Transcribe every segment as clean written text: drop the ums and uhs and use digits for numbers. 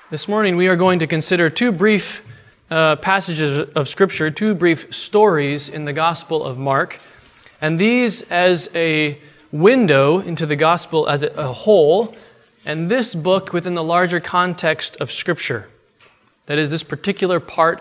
This morning we are going to consider two brief passages of Scripture, two brief stories in the Gospel of Mark, and these as a window into the Gospel as a whole, and this book within the larger context of Scripture. That is, this particular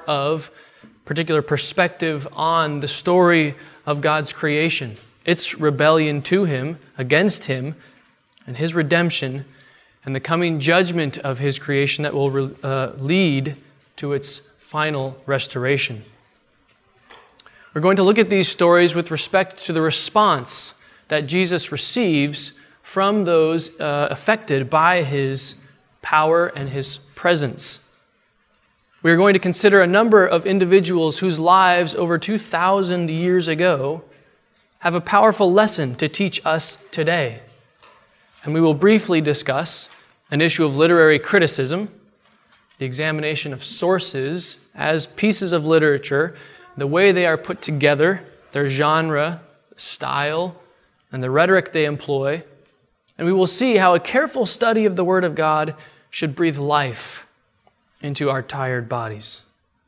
perspective on the story of God's creation, its rebellion to Him, against Him, and His redemption, and the coming judgment of His creation that will lead to its final restoration. We're going to look at these stories with respect to the response that Jesus receives from those affected by His power and His presence. We are going to consider a number of individuals whose lives over 2,000 years ago have a powerful lesson to teach us today. And we will briefly discuss an issue of literary criticism, the examination of sources as pieces of literature, the way they are put together, their genre, style, and the rhetoric they employ. And we will see how a careful study of the Word of God should breathe life into our tired bodies.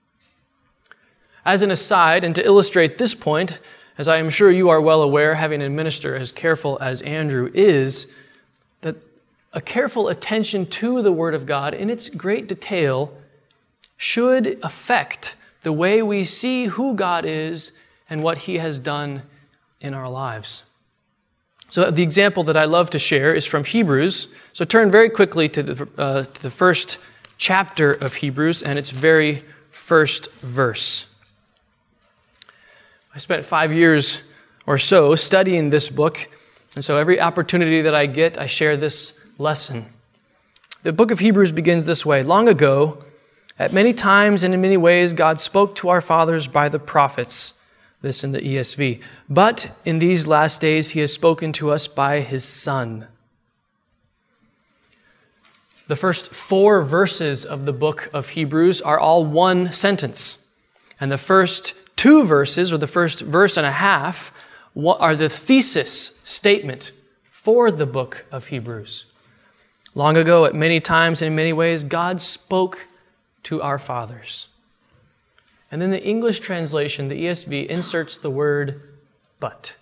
As an aside, and to illustrate this point, as I am sure you are well aware, having a minister as careful as Andrew is, that a careful attention to the Word of God in its great detail should affect the way we see who God is and what He has done in our lives. So the example that I love to share is from Hebrews. So turn very quickly to the first chapter of Hebrews and its very first verse. I spent 5 years or so studying this book, and so every opportunity that I get, I share this lesson. The book of Hebrews begins this way: long ago, at many times and in many ways, God spoke to our fathers by the prophets. This in the ESV. But in these last days, He has spoken to us by His Son. The first 4 verses of the book of Hebrews are all one sentence. And the first 2 verses, or the first verse and a half, are the thesis statement for the book of Hebrews. Long ago, at many times and in many ways, God spoke to our fathers. And then the English translation, the ESV, inserts the word but.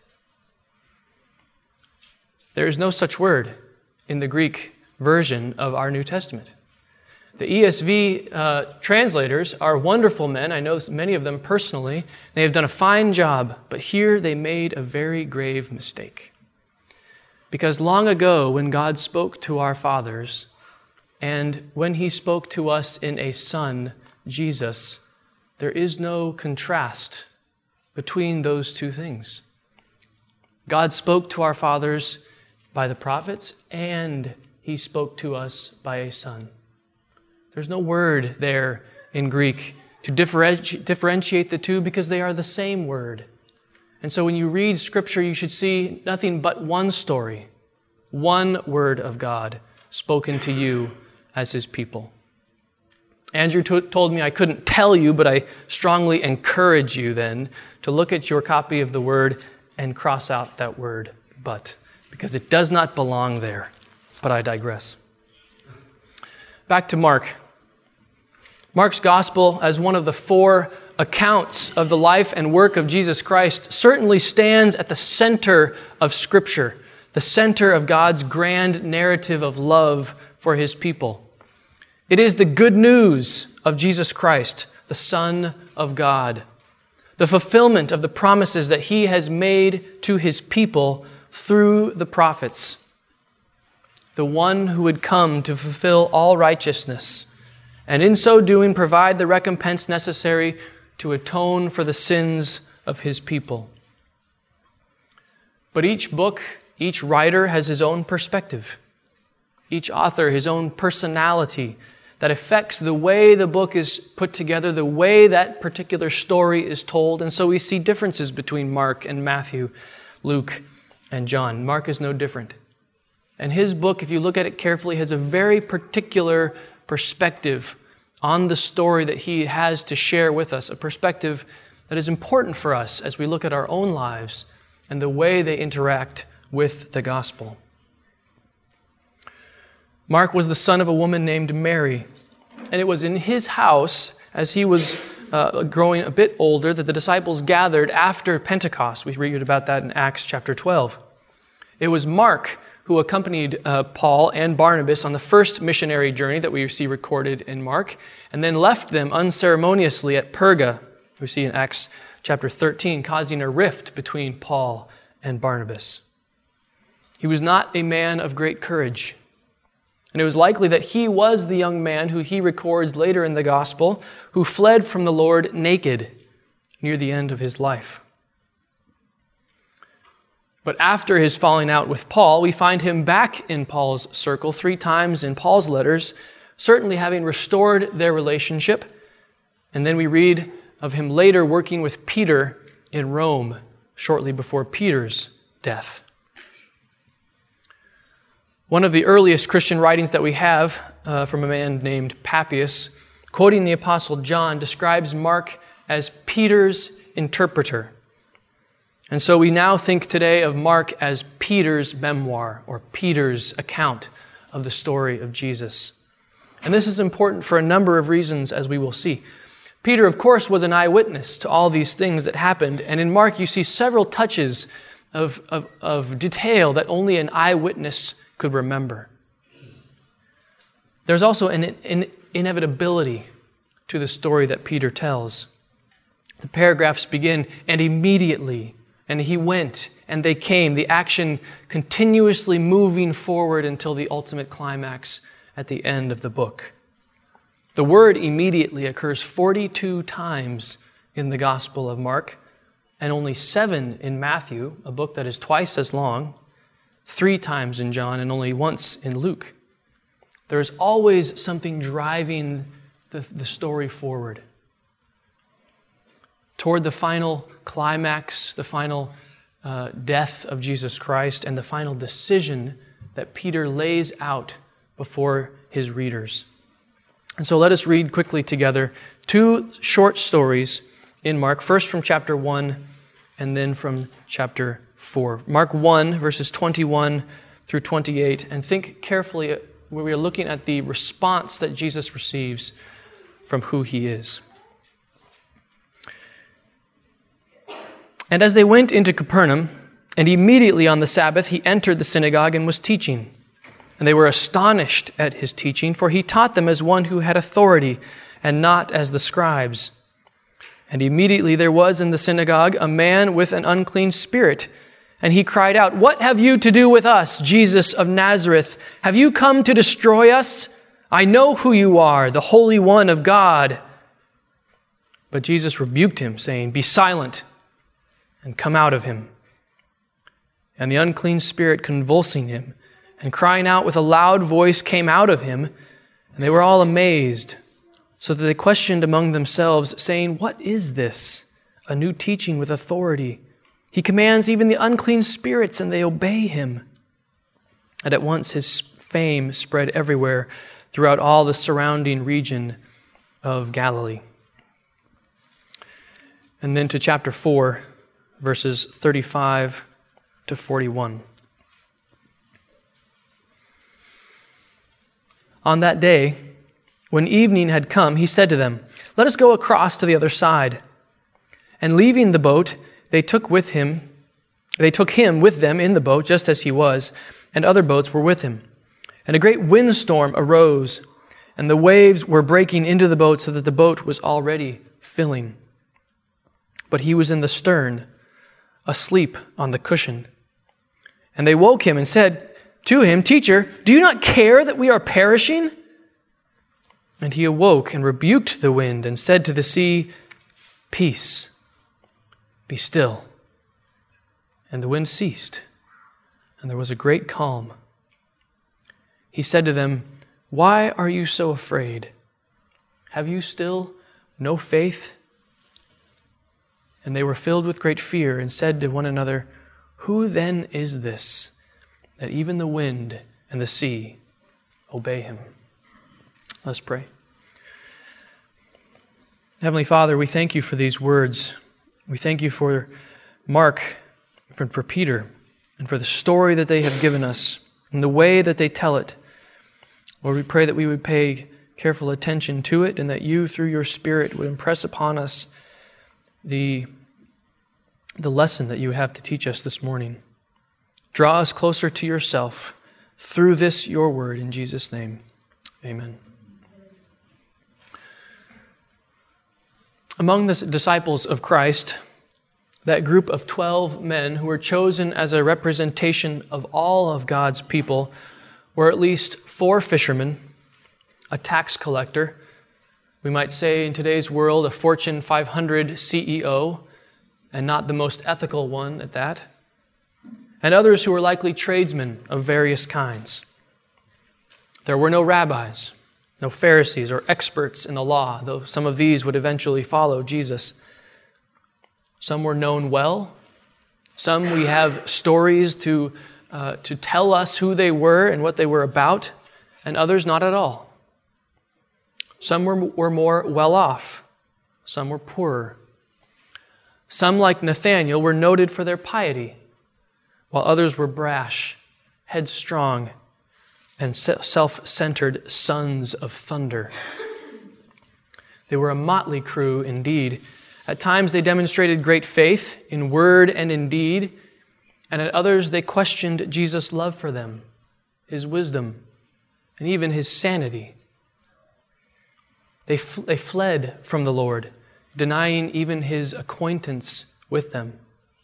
There is no such word in the Greek version of our New Testament. The ESV translators are wonderful men. I know many of them personally. They have done a fine job, but here they made a very grave mistake. Because long ago, when God spoke to our fathers, and when He spoke to us in a Son, Jesus, there is no contrast between those two things. God spoke to our fathers by the prophets, and He spoke to us by a Son. There's no word there in Greek to differentiate the two because they are the same word. And so when you read Scripture, you should see nothing but one story, one word of God spoken to you as His people. Andrew told me I couldn't tell you, but I strongly encourage you then to look at your copy of the Word and cross out that word, but, because it does not belong there. But I digress. Back to Mark. Mark's Gospel, as one of the 4 accounts of the life and work of Jesus Christ, certainly stands at the center of Scripture, the center of God's grand narrative of love for His people. It is the good news of Jesus Christ, the Son of God, the fulfillment of the promises that He has made to His people through the prophets, the one who would come to fulfill all righteousness, and in so doing provide the recompense necessary to atone for the sins of His people. But each book, each writer has his own perspective, each author his own personality that affects the way the book is put together, the way that particular story is told. And so we see differences between Mark and Matthew, Luke and John. Mark is no different. And his book, if you look at it carefully, has a very particular perspective on the story that he has to share with us, a perspective that is important for us as we look at our own lives and the way they interact with the gospel. Mark was the son of a woman named Mary. And it was in his house, as he was growing a bit older, that the disciples gathered after Pentecost. We read about that in Acts chapter 12. It was Mark who accompanied Paul and Barnabas on the first missionary journey that we see recorded in Mark, and then left them unceremoniously at Perga, we see in Acts chapter 13, causing a rift between Paul and Barnabas. He was not a man of great courage, and it was likely that he was the young man who he records later in the gospel, who fled from the Lord naked near the end of his life. But after his falling out with Paul, we find him back in Paul's circle 3 times in Paul's letters, certainly having restored their relationship. And then we read of him later working with Peter in Rome shortly before Peter's death. One of the earliest Christian writings that we have from a man named Papias, quoting the Apostle John, describes Mark as Peter's interpreter. And so we now think today of Mark as Peter's memoir or Peter's account of the story of Jesus. And this is important for a number of reasons, as we will see. Peter, of course, was an eyewitness to all these things that happened. And in Mark, you see several touches of detail that only an eyewitness could remember. There's also an inevitability to the story that Peter tells. The paragraphs begin, and immediately, and he went, and they came, the action continuously moving forward until the ultimate climax at the end of the book. The word immediately occurs 42 times in the Gospel of Mark, and only 7 in Matthew, a book that is twice as long, 3 times in John, and only once in Luke. There is always something driving the story forward toward the final climax, the final death of Jesus Christ, and the final decision that Peter lays out before his readers. And so let us read quickly together 2 short stories in Mark, first from chapter 1 and then from chapter 4. Mark 1, verses 21 through 28, and think carefully where we are looking at the response that Jesus receives from who he is. And as they went into Capernaum, and immediately on the Sabbath he entered the synagogue and was teaching. And they were astonished at his teaching, for he taught them as one who had authority, and not as the scribes. And immediately there was in the synagogue a man with an unclean spirit, and he cried out, "What have you to do with us, Jesus of Nazareth? Have you come to destroy us? I know who you are, the Holy One of God." But Jesus rebuked him, saying, "Be silent, and come out of him." And the unclean spirit, convulsing him, and crying out with a loud voice, came out of him, and they were all amazed, so that they questioned among themselves, saying, "What is this? A new teaching with authority. He commands even the unclean spirits, and they obey him." And at once his fame spread everywhere throughout all the surrounding region of Galilee. And then to chapter 4, verses 35 to 41. On that day, when evening had come, he said to them, "Let us go across to the other side." And leaving the boat, they took him with them in the boat, just as he was, and other boats were with him. And a great windstorm arose, and the waves were breaking into the boat so that the boat was already filling. But he was in the stern, asleep on the cushion. And they woke him and said to him, "Teacher, do you not care that we are perishing?" And he awoke and rebuked the wind and said to the sea, "Peace, be still." And the wind ceased, and there was a great calm. He said to them, "Why are you so afraid? Have you still no faith?" And they were filled with great fear and said to one another, "Who then is this, that even the wind and the sea obey him?" Let's pray. Heavenly Father, we thank you for these words. We thank you for Mark, for Peter, and for the story that they have given us and the way that they tell it. Lord, we pray that we would pay careful attention to it, and that you, through your Spirit, would impress upon us the lesson that you have to teach us this morning. Draw us closer to yourself through this, your word, in Jesus' name. Amen. Among the disciples of Christ, that group of 12 men who were chosen as a representation of all of God's people, were at least 4 fishermen, a tax collector, we might say in today's world a Fortune 500 CEO, and not the most ethical one at that, and others who were likely tradesmen of various kinds. There were no rabbis, no Pharisees or experts in the law, though some of these would eventually follow Jesus. Some were known well. Some we have stories to tell us who they were and what they were about, and others not at all. Some were more well off. Some were poorer. Some, like Nathanael, were noted for their piety, while others were brash, headstrong, and self-centered sons of thunder. They were a motley crew indeed. At times they demonstrated great faith in word and in deed, and at others they questioned Jesus' love for them, his wisdom, and even his sanity. They fled from the Lord, denying even his acquaintance with them.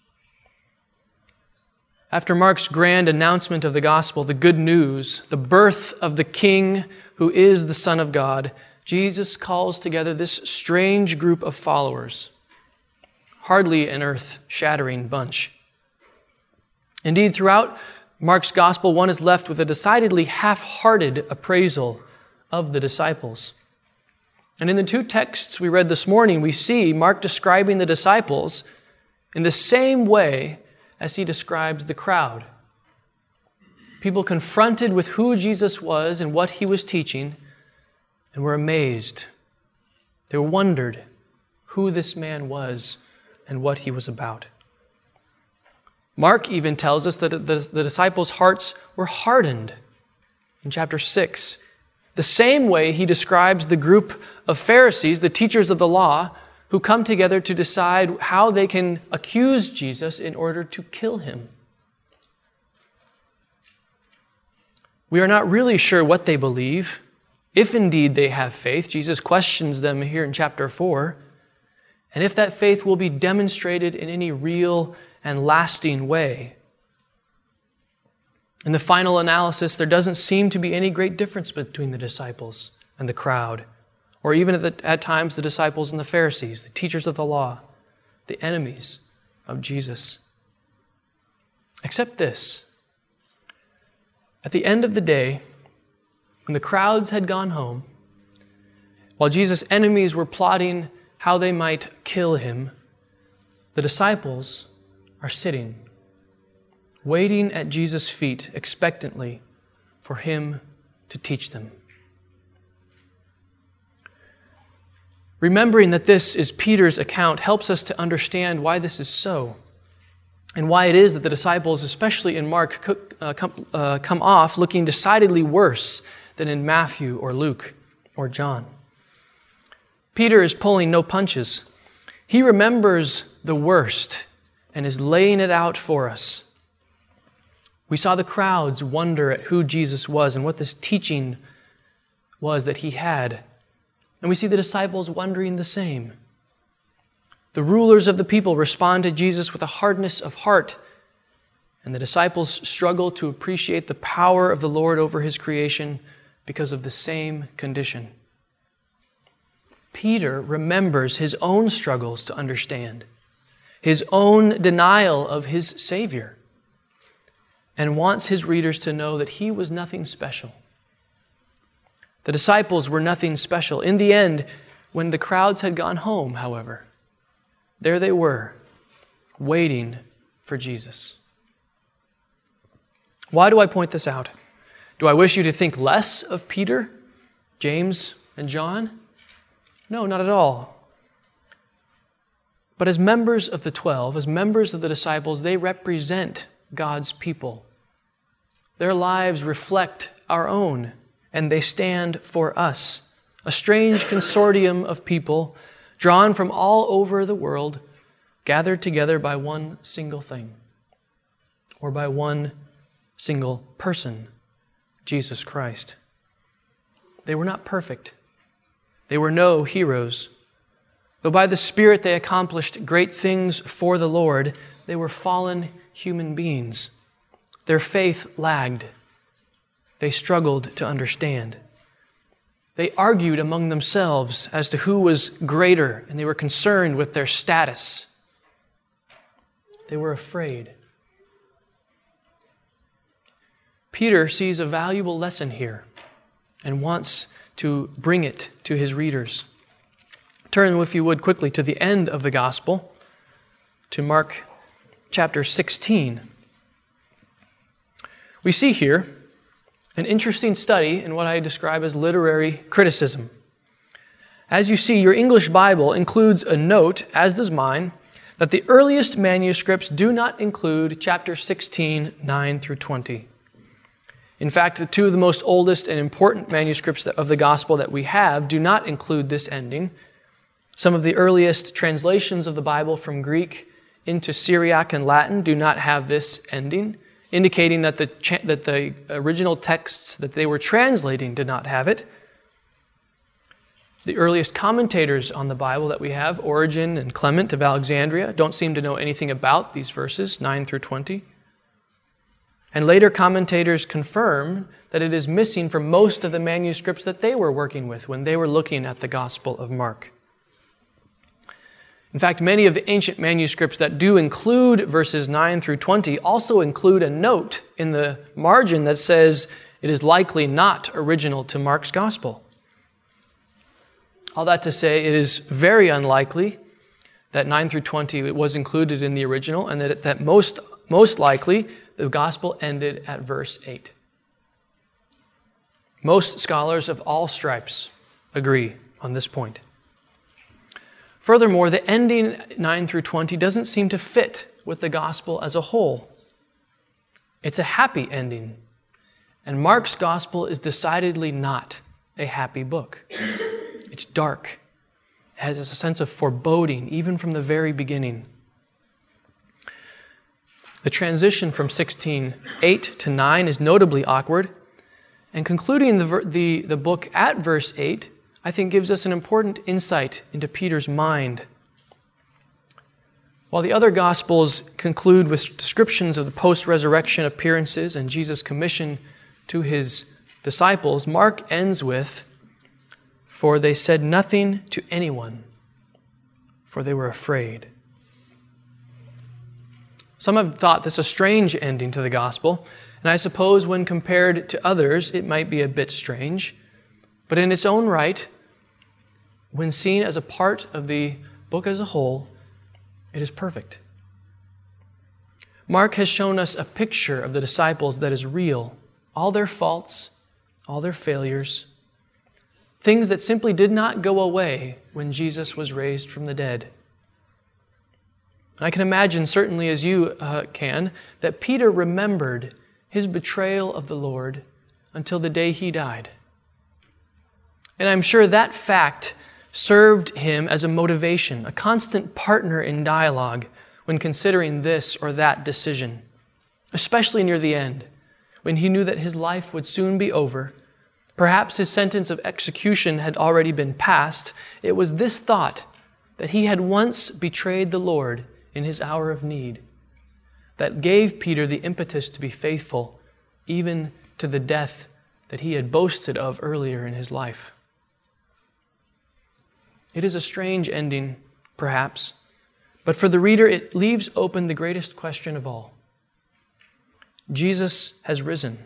After Mark's grand announcement of the gospel, the good news, the birth of the King who is the Son of God, Jesus calls together this strange group of followers, hardly an earth-shattering bunch. Indeed, throughout Mark's gospel, one is left with a decidedly half-hearted appraisal of the disciples. And in the 2 texts we read this morning, we see Mark describing the disciples in the same way as he describes the crowd. People confronted with who Jesus was and what he was teaching, and were amazed. They wondered who this man was and what he was about. Mark even tells us that the disciples' hearts were hardened in chapter 6. The same way he describes the group of Pharisees, the teachers of the law, who come together to decide how they can accuse Jesus in order to kill him. We are not really sure what they believe, if indeed they have faith. Jesus questions them here in chapter 4, and if that faith will be demonstrated in any real and lasting way. In the final analysis, there doesn't seem to be any great difference between the disciples and the crowd, or even at times the disciples and the Pharisees, the teachers of the law, the enemies of Jesus. Except this: at the end of the day, when the crowds had gone home, while Jesus' enemies were plotting how they might kill him, the disciples are sitting, waiting at Jesus' feet expectantly for him to teach them. Remembering that this is Peter's account helps us to understand why this is so, and why it is that the disciples, especially in Mark, come off looking decidedly worse than in Matthew or Luke or John. Peter is pulling no punches. He remembers the worst and is laying it out for us. We saw the crowds wonder at who Jesus was and what this teaching was that he had. And we see the disciples wondering the same. The rulers of the people respond to Jesus with a hardness of heart, and the disciples struggle to appreciate the power of the Lord over his creation because of the same condition. Peter remembers his own struggles to understand, his own denial of his Savior, and wants his readers to know that he was nothing special. The disciples were nothing special. In the end, when the crowds had gone home, however, there they were, waiting for Jesus. Why do I point this out? Do I wish you to think less of Peter, James, and John? No, not at all. But as members of the 12, as members of the disciples, they represent God's people. Their lives reflect our own, and they stand for us. a strange consortium of people drawn from all over the world, gathered together by one single thing, or by one single person, Jesus Christ. They were not perfect. They were no heroes. Though by the Spirit they accomplished great things for the Lord, they were fallen human beings. Their faith lagged. They struggled to understand. They argued among themselves as to who was greater, and they were concerned with their status. They were afraid. Peter sees a valuable lesson here and wants to bring it to his readers. Turn, if you would, quickly to the end of the gospel, to Mark chapter 16. We see here an interesting study in what I describe as literary criticism. As you see, your English Bible includes a note, as does mine, that the earliest manuscripts do not include chapter 16, 9 through 20. In fact, the two of the most oldest and important manuscripts of the gospel that we have do not include this ending. Some of the earliest translations of the Bible from Greek into Syriac and Latin do not have this ending, indicating that the original texts that they were translating did not have it. The earliest commentators on the Bible that we have, Origen and Clement of Alexandria, don't seem to know anything about these verses, 9 through 20. And later commentators confirm that it is missing from most of the manuscripts that they were working with when they were looking at the Gospel of Mark. In fact, many of the ancient manuscripts that do include verses 9 through 20 also include a note in the margin that says it is likely not original to Mark's Gospel. All that to say, it is very unlikely that 9 through 20 it was included in the original, and that most likely the Gospel ended at verse 8. Most scholars of all stripes agree on this point. Furthermore, the ending 9 through 20 doesn't seem to fit with the gospel as a whole. It's a happy ending, and Mark's gospel is decidedly not a happy book. It's dark. It has a sense of foreboding, even from the very beginning. The transition from 16:8 to 9 is notably awkward, and concluding the book at verse 8 I think gives us an important insight into Peter's mind. While the other Gospels conclude with descriptions of the post-resurrection appearances and Jesus' commission to his disciples, Mark ends with, "For they said nothing to anyone, for they were afraid." Some have thought this a strange ending to the Gospel, and I suppose when compared to others, it might be a bit strange. But in its own right, when seen as a part of the book as a whole, it is perfect. Mark has shown us a picture of the disciples that is real, all their faults, all their failures, things that simply did not go away when Jesus was raised from the dead. And I can imagine, certainly as you can, that Peter remembered his betrayal of the Lord until the day he died. And I'm sure that fact served him as a motivation, a constant partner in dialogue when considering this or that decision, especially near the end, when he knew that his life would soon be over. Perhaps his sentence of execution had already been passed. It was this thought that he had once betrayed the Lord in his hour of need that gave Peter the impetus to be faithful, even to the death that he had boasted of earlier in his life. It is a strange ending, perhaps, but for the reader it leaves open the greatest question of all. Jesus has risen.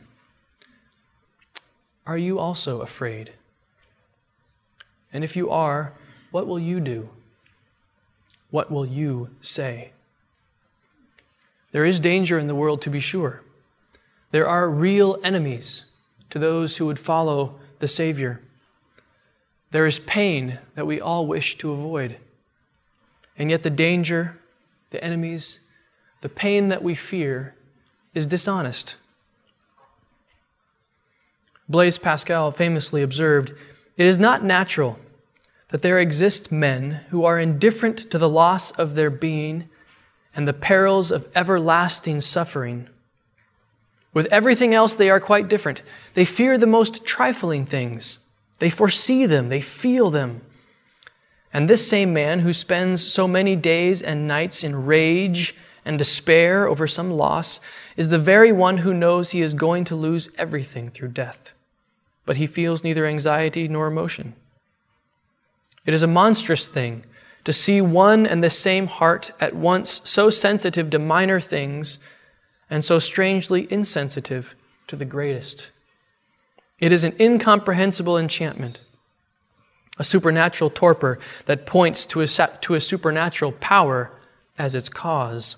Are you also afraid? And if you are, what will you do? What will you say? There is danger in the world, to be sure. There are real enemies to those who would follow the Savior. There is pain that we all wish to avoid. And yet the danger, the enemies, the pain that we fear is dishonest. Blaise Pascal famously observed, It is not natural that there exist men who are indifferent to the loss of their being and the perils of everlasting suffering. With everything else, they are quite different. They fear the most trifling things. They foresee them. They feel them. And this same man who spends so many days and nights in rage and despair over some loss is the very one who knows he is going to lose everything through death, but he feels neither anxiety nor emotion. It is a monstrous thing to see one and the same heart at once so sensitive to minor things and so strangely insensitive to the greatest. It is an incomprehensible enchantment, a supernatural torpor that points to a supernatural power as its cause.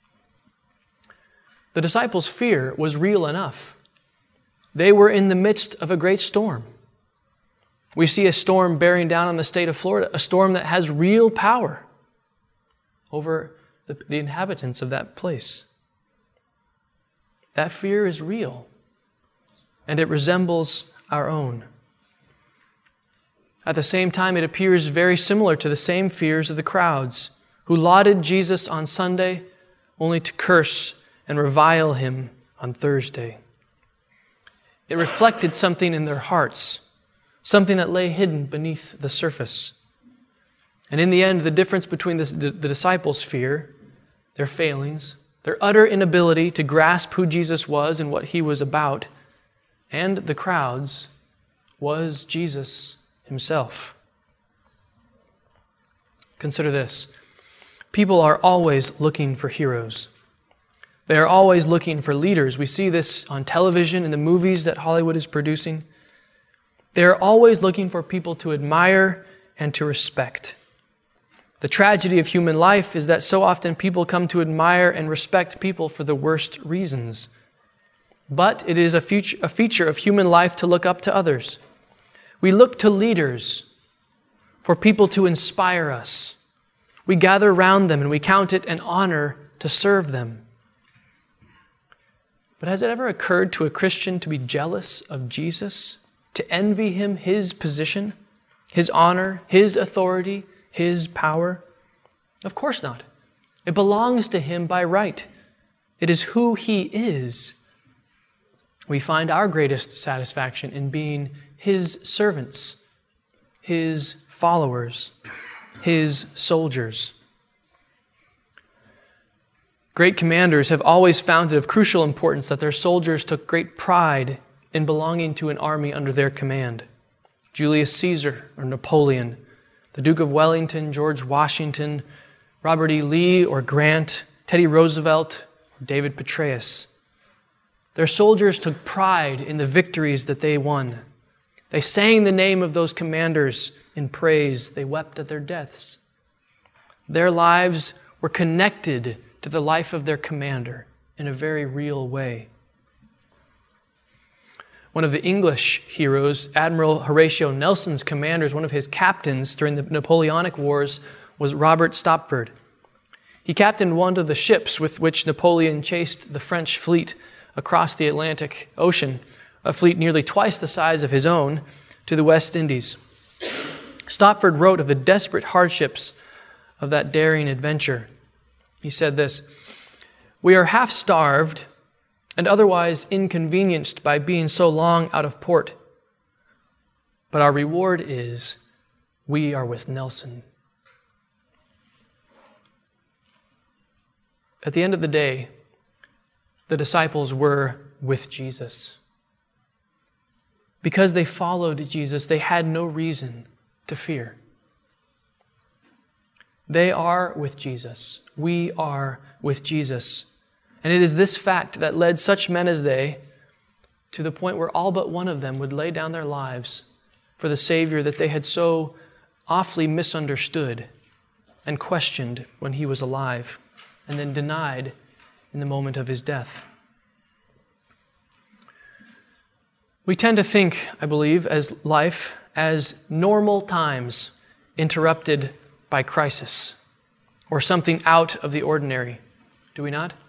The disciples' fear was real enough. They were in the midst of a great storm. We see a storm bearing down on the state of Florida, a storm that has real power over the inhabitants of that place. That fear is real, and it resembles our own. At the same time, it appears very similar to the same fears of the crowds who lauded Jesus on Sunday only to curse and revile him on Thursday. It reflected something in their hearts, something that lay hidden beneath the surface. And in the end, the difference between the disciples' fear, their failings, their utter inability to grasp who Jesus was and what he was about, and the crowds, was Jesus himself. Consider this. People are always looking for heroes. They are always looking for leaders. We see this on television, in the movies that Hollywood is producing. They are always looking for people to admire and to respect. The tragedy of human life is that so often people come to admire and respect people for the worst reasons. But it is a feature of human life to look up to others. We look to leaders for people to inspire us. We gather around them and we count it an honor to serve them. But has it ever occurred to a Christian to be jealous of Jesus? To envy him, his position, his honor, his authority, his power? Of course not. It belongs to him by right. It is who he is. We find our greatest satisfaction in being his servants, his followers, his soldiers. Great commanders have always found it of crucial importance that their soldiers took great pride in belonging to an army under their command. Julius Caesar or Napoleon, the Duke of Wellington, George Washington, Robert E. Lee or Grant, Teddy Roosevelt, or David Petraeus. Their soldiers took pride in the victories that they won. They sang the name of those commanders in praise. They wept at their deaths. Their lives were connected to the life of their commander in a very real way. One of the English heroes, Admiral Horatio Nelson's commanders, one of his captains during the Napoleonic Wars, was Robert Stopford. He captained one of the ships with which Napoleon chased the French fleet across the Atlantic Ocean, a fleet nearly twice the size of his own, to the West Indies. Stopford wrote of the desperate hardships of that daring adventure. He said this, "We are half starved and otherwise inconvenienced by being so long out of port. But our reward is, we are with Nelson." At the end of the day, the disciples were with Jesus. Because they followed Jesus, they had no reason to fear. They are with Jesus. We are with Jesus. And it is this fact that led such men as they to the point where all but one of them would lay down their lives for the Savior that they had so awfully misunderstood and questioned when he was alive, and then denied in the moment of his death. We tend to think, I believe, as life as normal times interrupted by crisis or something out of the ordinary. Do we not?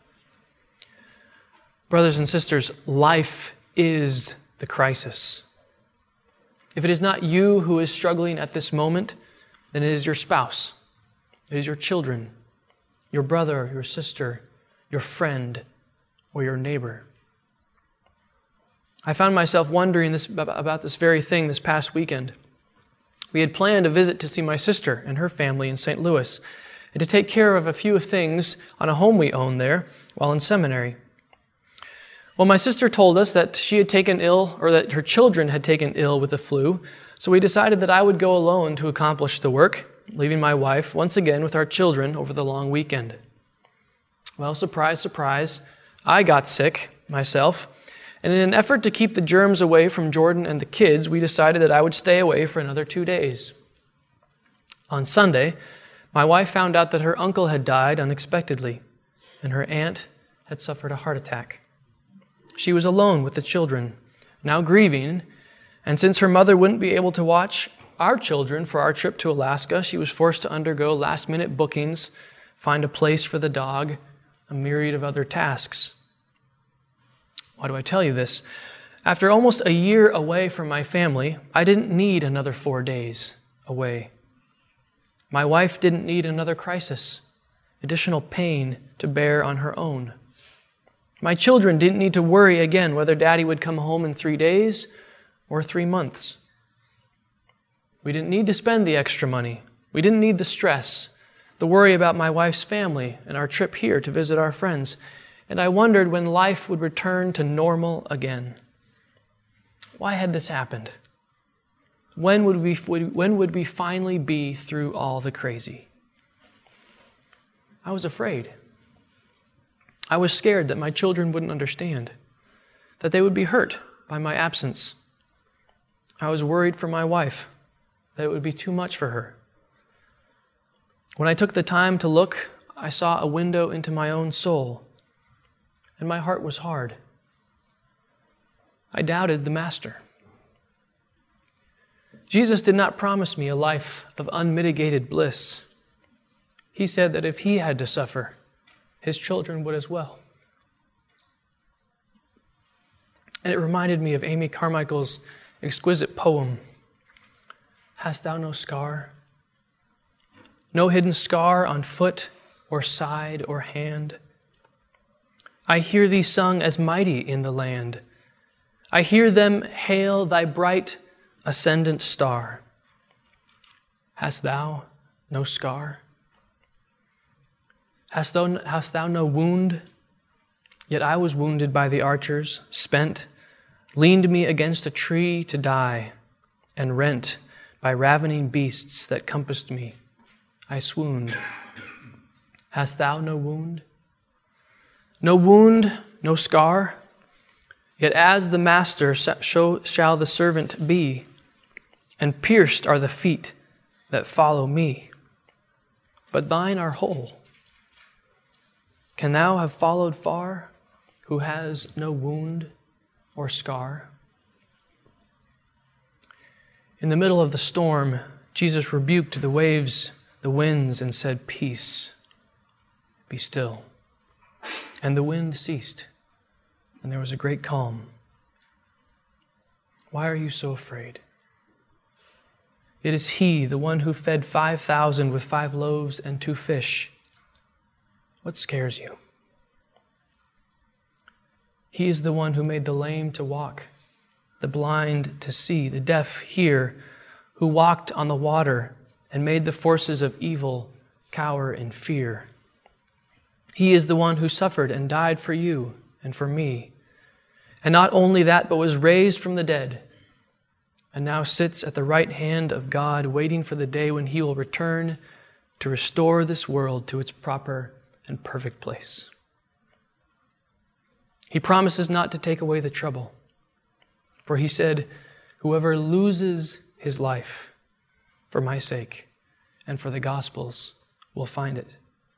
Brothers and sisters, life is the crisis. If it is not you who is struggling at this moment, then it is your spouse, it is your children, your brother, your sister, your friend, or your neighbor. I found myself wondering about this very thing this past weekend. We had planned a visit to see my sister and her family in St. Louis and to take care of a few things on a home we own there while in seminary. Well, my sister told us that she had taken ill, or that her children had taken ill with the flu, so we decided that I would go alone to accomplish the work, leaving my wife once again with our children over the long weekend. Well, surprise, surprise, I got sick myself, and in an effort to keep the germs away from Jordan and the kids, we decided that I would stay away for another 2 days. On Sunday, my wife found out that her uncle had died unexpectedly, and her aunt had suffered a heart attack. She was alone with the children, now grieving, and since her mother wouldn't be able to watch our children for our trip to Alaska, she was forced to undergo last-minute bookings, find a place for the dog, a myriad of other tasks. Why do I tell you this? After almost a year away from my family, I didn't need another 4 days away. My wife didn't need another crisis, additional pain to bear on her own. My children didn't need to worry again whether Daddy would come home in 3 days or 3 months. We didn't need to spend the extra money. We didn't need the stress, the worry about my wife's family and our trip here to visit our friends. And I wondered when life would return to normal again. Why had this happened? When would we finally be through all the crazy? I was afraid. I was scared that my children wouldn't understand, that they would be hurt by my absence. I was worried for my wife, that it would be too much for her. When I took the time to look, I saw a window into my own soul, and my heart was hard. I doubted the Master. Jesus did not promise me a life of unmitigated bliss. He said that if he had to suffer, his children would as well. And it reminded me of Amy Carmichael's exquisite poem, "Hast thou no scar? No hidden scar on foot or side or hand? I hear thee sung as mighty in the land. I hear them hail thy bright ascendant star. Hast thou no scar? Hast thou no wound? Yet I was wounded by the archers, spent, leaned me against a tree to die, and rent by ravening beasts that compassed me, I swooned. Hast thou no wound? No wound, no scar? Yet as the Master shall the servant be, and pierced are the feet that follow me. But thine are whole. Can thou have followed far, who has no wound or scar?" In the middle of the storm, Jesus rebuked the waves, the winds, and said, "Peace, be still." And the wind ceased, and there was a great calm. Why are you so afraid? It is he, the one who fed 5,000 with 5 loaves and 2 fish. What scares you? He is the one who made the lame to walk, the blind to see, the deaf hear, who walked on the water and made the forces of evil cower in fear. He is the one who suffered and died for you and for me. And not only that, but was raised from the dead, and now sits at the right hand of God, waiting for the day when he will return to restore this world to its proper and perfect place. He promises not to take away the trouble, for he said, "Whoever loses his life for my sake and for the gospel's will find it."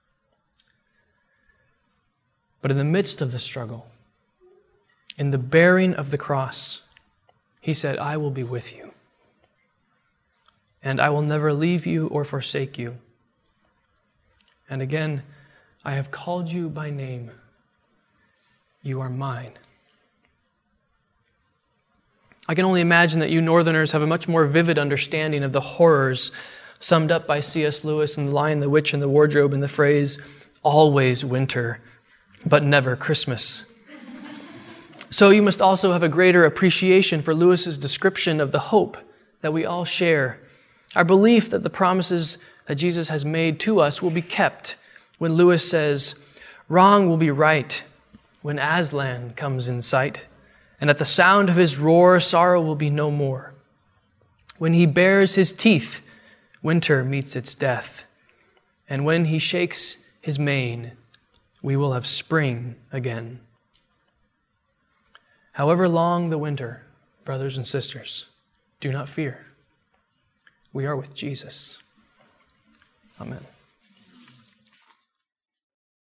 But in the midst of the struggle, in the bearing of the cross, he said, "I will be with you, and I will never leave you or forsake you. And again, I have called you by name. You are mine." I can only imagine that you Northerners have a much more vivid understanding of the horrors summed up by C.S. Lewis in The Lion, the Witch, and the Wardrobe in the phrase, "always winter, but never Christmas." So you must also have a greater appreciation for Lewis's description of the hope that we all share, our belief that the promises that Jesus has made to us will be kept when Lewis says, "Wrong will be right when Aslan comes in sight, and at the sound of his roar, sorrow will be no more. When he bares his teeth, winter meets its death, and when he shakes his mane, we will have spring again." However long the winter, brothers and sisters, do not fear. We are with Jesus. Amen.